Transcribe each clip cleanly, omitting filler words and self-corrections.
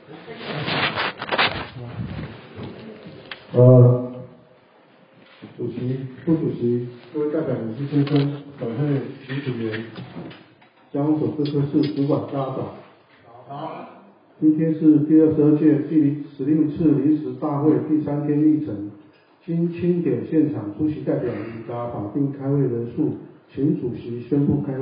主席、副主席、各位代表、理事先生、本会评审员、交通所各科室主管，大家早。好。今天是第22届第16次临时大会第3天议程，经清点现场出席代表已达法定开会人数，请主席宣布开会。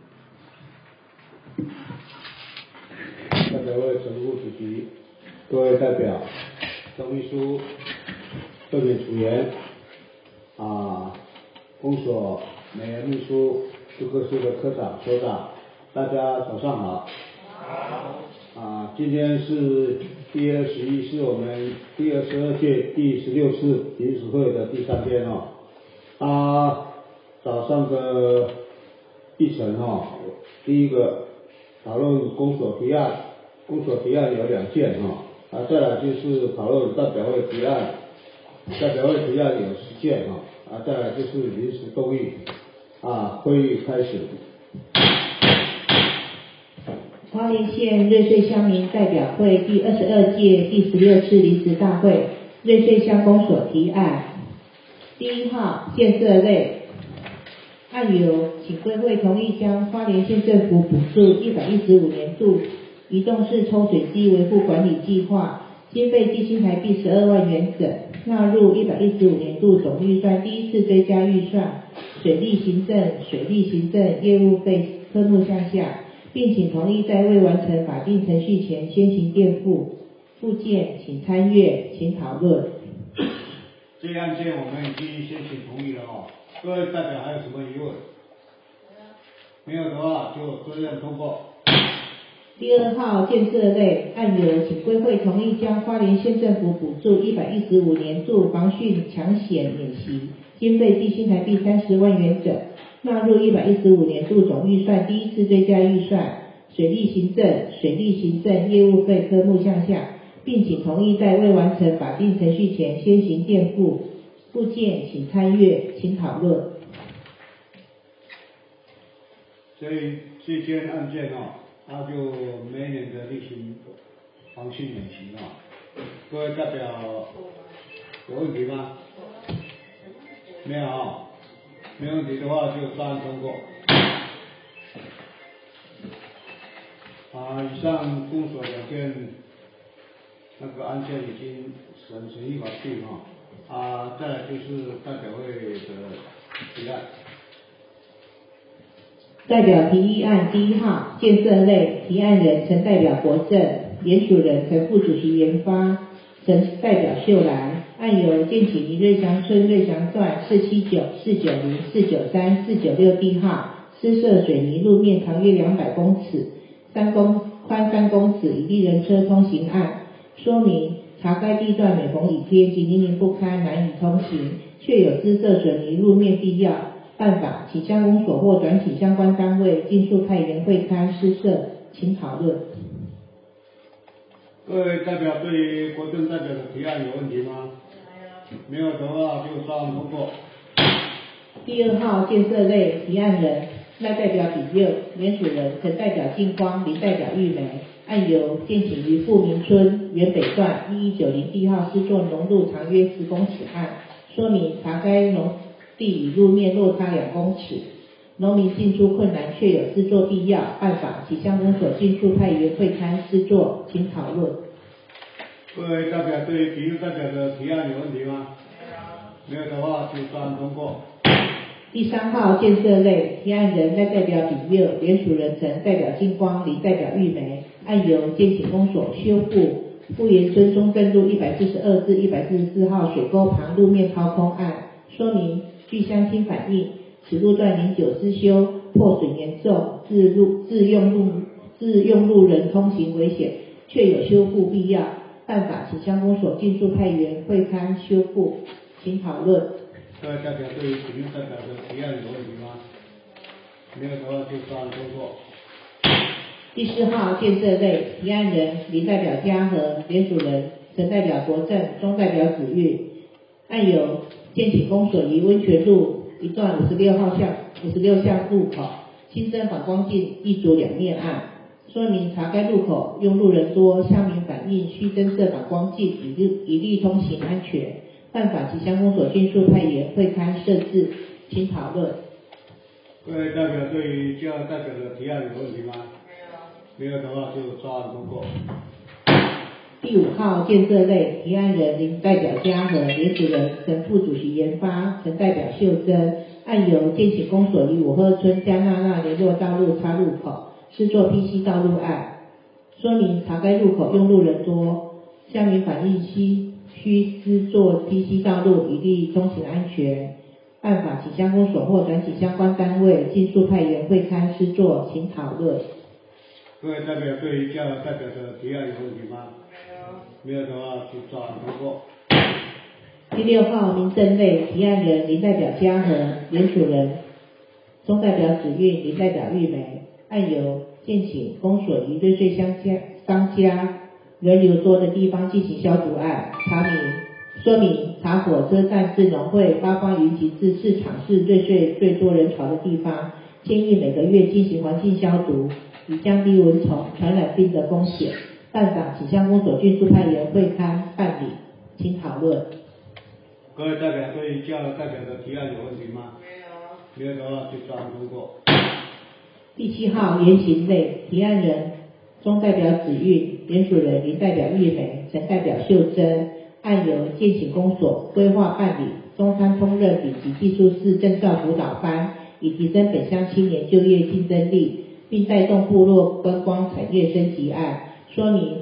代表会陈副主席，各位代表、总秘书、特别组员、公所每人秘书、各科室的科长、所长，大家早上好。今天是第21，是我们第22届第16次临时会的第3天早上的议程第一个讨论公所提案，公所提案有2件再来就是讨论代表会提案，代表会提案有10件再来就是临时动议会议开始。 花莲县瑞穗乡民代表会第22届第16次临时大会，瑞穗乡公所提案。第1号建设类案由请归会同意将花莲县政府补助115年度移动式抽水机维护管理计划经费计新台币12万元整，纳入115年度总预算第1次追加预算水利行政业务费科目项下，并请同意在未完成法定程序前先行垫付。附件请参阅，请讨论。 这案件我们已经先请同意了各位代表还有什么疑问？没有的话就这样通过。 第2号建设类案由请归会同意将花莲县政府补助115年度防汛抢险演习经费计新台币30万元整，纳入115年度总预算第1次追加预算水利行政业务费科目项下，并请同意在未完成法定程序前先行垫付。附件请参阅，请讨论。 这件案件它就每年的例行防汛演习各位代表有问题吗？没有没问题的话就照案通过。以上公所2件那个案件已经审议完毕再来就是代表会的提案。 代表提议案第1号建设类提案人陈代表国政，联署人陈副主席研发，陈代表秀兰。案由建起宜瑞祥村瑞祥段479、490、493、496地号施设水泥路面长约200公尺，宽3公尺，以利人车通行案。说明查该地段每逢雨天及泥泞不堪，难以通行，确有施设水泥路面必要。办法，请乡公所或转请相关单位尽速派员会勘施设，请讨论。 各位代表对于国政代表的提案有问题吗？没有的话就照案通过。 第2号建设类提案人赖代表比佑，联署人陈代表净光，林代表玉梅。案由建请于富民村原北段1190地号施作农路长约10公尺案。说明查该农地与路面落差2公尺，农民进出困难，确有施作必要。办法，请乡公所尽速派员会勘施作，请讨论。 各位代表对于比佑代表的提案有问题吗？没有的话就照案通过。 第3号建设类提案人赖代表比佑，联署人陈代表净光，林代表玉梅。案由建请公所修复富源村中正路142至144号水沟旁路面掏空案。说明据乡亲反映，此路段年久失修，破损严重，自用路人通行危险，确有修复必要。办法，请乡公所尽速派员会勘修复，请讨论。 各位代表对于比佑代表的提案有问题吗？没有的话就照案通过。 第4号建设类提案人林代表嘉禾，联署人陈代表国政，钟代表子玉。案由建请公所于温泉路一段56巷路口新增反光镜一组2面案。说明查该路口用路人多，乡民反反映需增设反光镜，以利通行安全。办法及相公所迅速派员会勘设置，请讨论。 各位代表对于教代表的提案有问题吗？没有的话就照案通过。 第5号建设类提案人林代表嘉禾，联署人陈副主席研发，陈代表秀珍，案由建请公所于五鹤村嘉纳联络道路岔路口施作 PC 道路案，说明查该路口用路人多，乡民反映需施作 PC 道路，以利通行安全。办法请乡公所或转请相关单位尽速派员会勘施作，请讨论。 各位代表对于教代表的提案有问题吗？没有的话就照案通过。 第6号民政类提案人林代表嘉禾，联署人钟代表子韵，林代表玉梅，案由建请公所于瑞穗商家人流多的地方进行消毒案，说明查火车站至农会、八方云集至市场是瑞穗最多人潮的地方，建议每个月进行环境消毒，以降低蚊虫传染病的风险。办法请乡公所迅速派员会勘办理，请讨论。 各位代表对于教代表的提案有问题吗？没有的话就照案通过。 第7号言行类提案人钟代表子韵，联署人林代表玉梅，陈代表秀珍，案由建请公所规划办理中餐烹饪丙级技术士证照辅导班，以提升本乡青年就业竞争力，并带动部落观光产业升级案。说明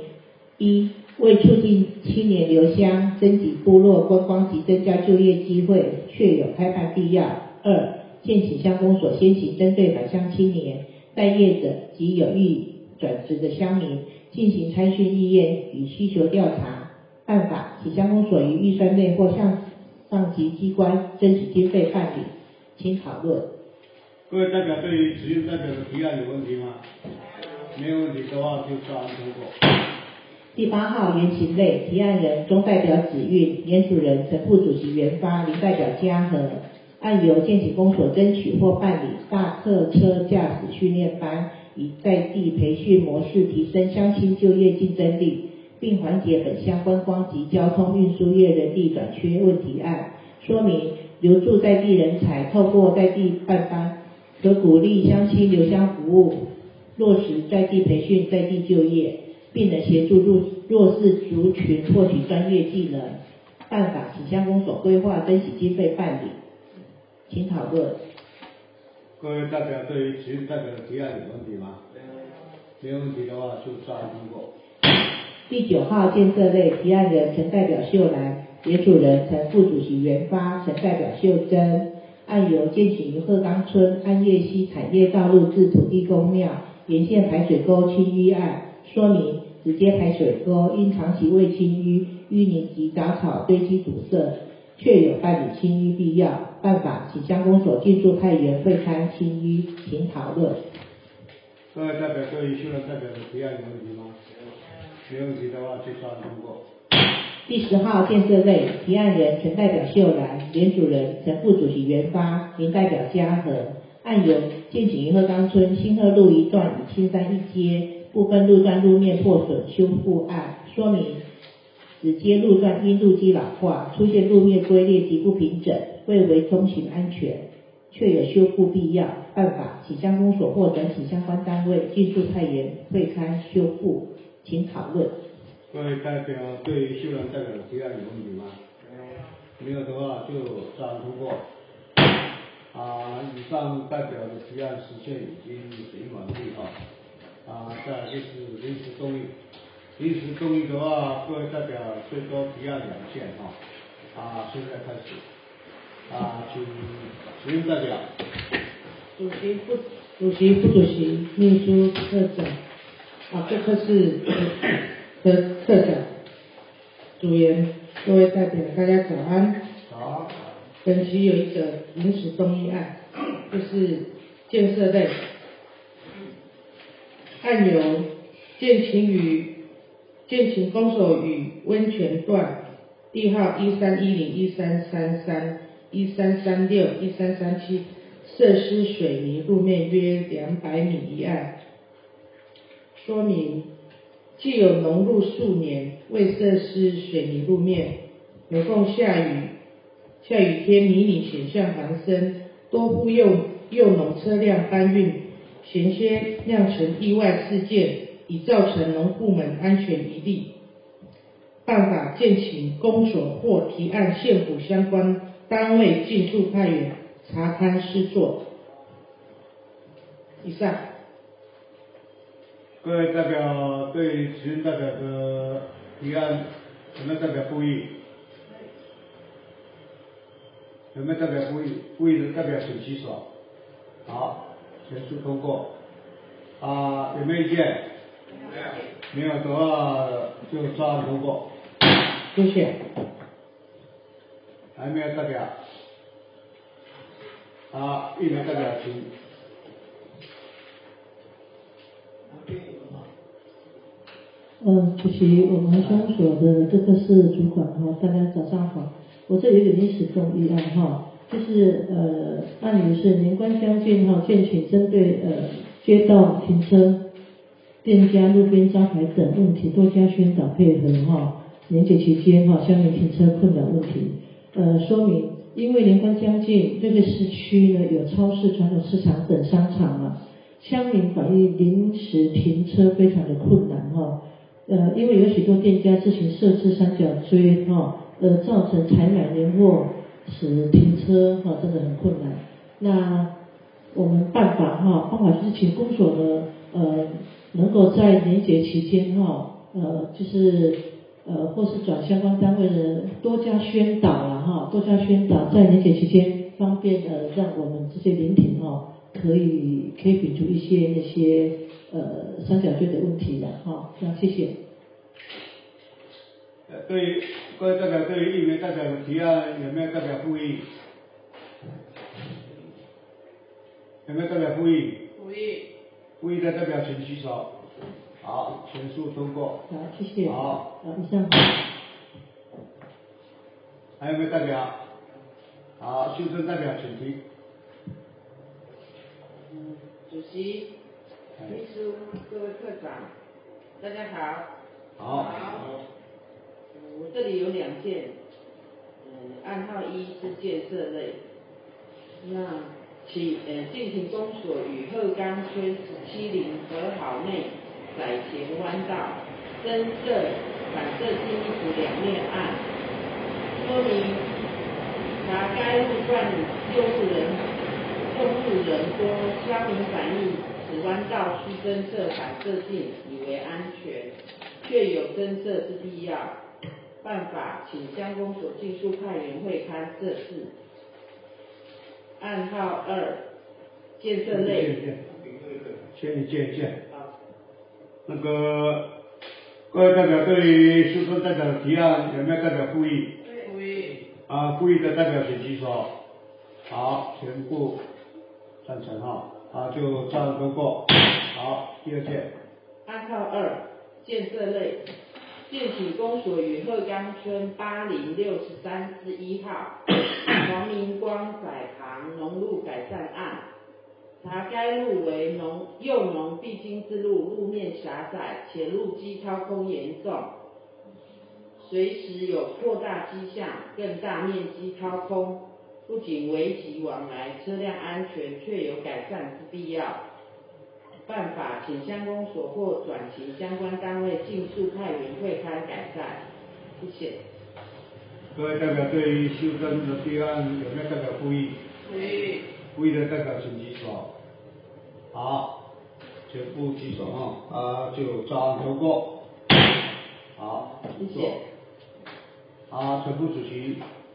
1为促进青年留乡，增级部落观光及增加就业机会，确有开办必要。2建请乡公所先行针对返乡青年、待业者及有意转职的乡民进行参训意愿与需求调查。办法请乡公所于预算内或向上级机关争取经费办理，请讨论。 各位代表对于子韵代表的提案有问题吗？没有问题的话就照案通过。 第8号言行类提案人钟代表子韵，联署人陈副主席研发，林代表嘉禾，案由建请公所争取或办理大客车驾驶训练班，以在地培训模式提升乡亲就业竞争力，并缓解本乡观光及交通运输业人力短缺问题案。说明留住在地人才，透过在地办班，可鼓励乡亲留乡服务，落实在地培训、在地就业，并能协助弱势族群获取专业技能。办法请乡公所规划争取经费办理，请讨论。 各位代表对于子韵代表的提案有问题吗？没有问题的话就照案通过。 第9号建设类提案人陈代表秀兰，联署人陈副主席研发，陈代表秀珍，案由建请于鹤冈村安业溪产业道路至土地公庙沿线排水沟清淤案。说明直接排水沟因长期未清淤，淤泥及杂草堆积堵塞，确有办理清淤必要。办法请乡公所尽速派员会勘清淤，请讨论。 各位代表对于秀兰代表的提案有问题吗？没有问题的话就照案通过。 第10号建设类提案人陈代表秀兰，联署人陈副主席研发，林代表嘉禾，案由建请于鹤冈村新鹤路一段与青山一街部分路段路面破损修复案。说明此街路段因路基老化，出现路面龟裂及不平整，未为通行安全，确有修复必要。办法请乡公所或转请相关单位尽速派员会勘修复，请讨论。 各位代表对于秀兰代表的提案有问题吗？没有的话就照案通过。以上代表的提案时限已经审议完毕再来就是临时动议。临时动议的话，各位代表最多提案2件现在开始请子韵代表。 主席、副主席、秘书、科长这个是科长、组员、各位代表，大家早安。 好。 本期有一个临时动议案，就是建设类，案由建请公所与温泉段地号1310、1333、1336、1337设施水泥路面约200米一案。说明既有农入数年未设施水泥路面，每逢下雨天迷你险象环生，多户幼农车辆搬运险些酿成意外事件，已造成农户们安全疑虑。办法建请公所或提案县府相关单位尽速派员查勘施作。以上。 各位代表对质询代表的提案有没有代表复议？有没有代表复议？复议的代表请举手。好，全数通过。有没有意见？没有的话就照案通过。 谢谢。 还没有代表？一名代表请。 主席，我们乡所的各科室主管大家早上好。我这里有点临时动议案就是案例是年关将近建请针对街道停车、店家路边招牌等问题多加宣导配合年节期间乡民停车困扰问题。说明因为年关将近，这个市区呢有超市、传统市场等商场乡民反映临时停车非常的困难因为有许多店家自行设置三角锥造成采买年货时停车真的很困难。那我们办法就是请公所呢能够在年节期间就是或是转相关单位的多加宣导多加宣导，在年节期间方便让我们这些临停可以摒除一些那些三角锥的问题那谢谢。 对于各位代表，对于一名代表的提案有没有代表复议？有没有代表复议？复议的代表请举手。好，全数通过。 好，谢谢。 好， 以上。 还有没有代表？好，修正代表请提。 主席、秘书、各位科长，大家好。好。我这里有2件，案号1是建设类，那进行公所与鹤冈村170和好内窄前弯道增设反射镜衣服2面岸，说明查该路段用路人多，乡民反映此弯道需增设反射镜以为安全，确有增设之必要。办法请乡公所尽速派员会勘设置。案号2建设类。 先一件。那个各位代表对于书中代表的提案有没有代表复议？ 复议。 复议的代表请举手。好，全部赞成就照样通过。好，第2件。 案号2建设类。建请公所与鹤冈村8063之1号黄明光载旁农路改善案，查该路为幼农必经之路，路面狭窄且路基掏空严重，随时有扩大迹象，更大面积掏空，不仅危及往来车辆安全，确有改善之必要。办法请乡公所或转请相关单位尽速派员会勘改善。谢谢。 各位代表对于修正的提案有没有代表复议？复议的代表请举手。好，全部举手就照案通过。好， 谢谢。 好，全部主席。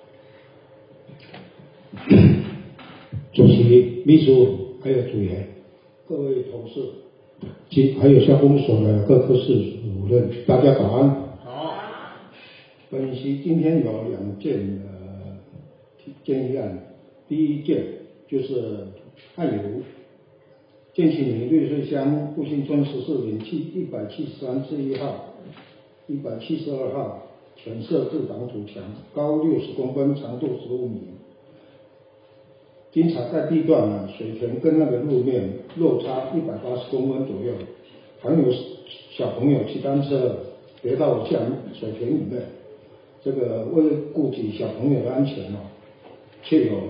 主席、秘书还有组员。各位同事，还有乡公所的各科室主任，大家早安。 好。 本席今天有2件建议案，第1件就是案由建请民瑞穗乡复兴村14林173至1号、172号全设置挡土墙，高60公分，长度15米。经查该地段水田跟那个路面落差180公分左右，含有小朋友骑单车跌到像水田里面，这个为顾及小朋友的安全确有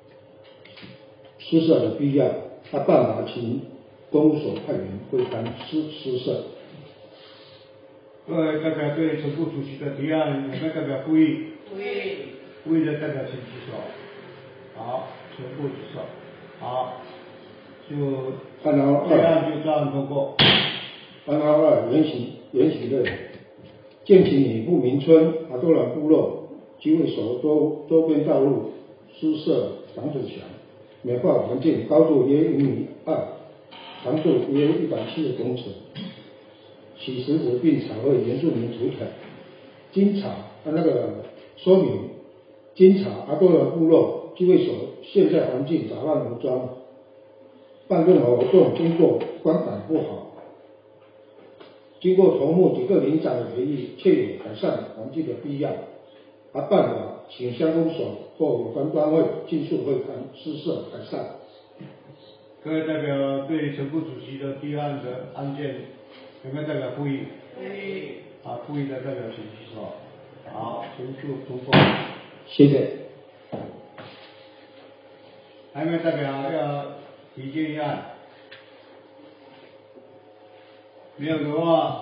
施设的必要，办法请公务所派员会谈施设。 各位代表对陈副主席的提案有没有代表复议？复议的代表请举手。好，全部举手。好，就提案就照样通过。 案号2原型类，建起拟富民村阿多兰部落机会所周边道路施设挡水墙，美化环境，高度约1.2米，长度约170公尺。起石子并草绘原住民图腾。经查说明，经查阿多兰部落机会所现在环境杂乱无章，办任何活动经过观感不好。经过头目几个领长的培议，确有改善环境的必要，办法请乡公所或有关单位尽速会谈施设改善。 各位代表对陈副主席的提案的案件有没有代表复议？好，复议的代表请举手。好，全数通过。 谢谢。 还有没有代表要提建议案？没有的话，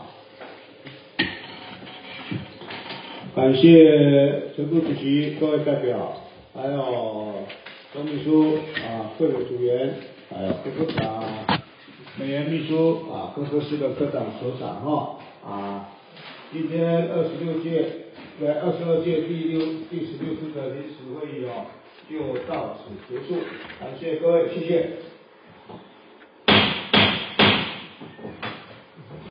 感谢陈副主席、各位代表，还有总秘书会委组员，还有副科长、美研秘书各科室的科长、所长今天22届第16次的临时会议就到此结束，感谢各位，谢谢。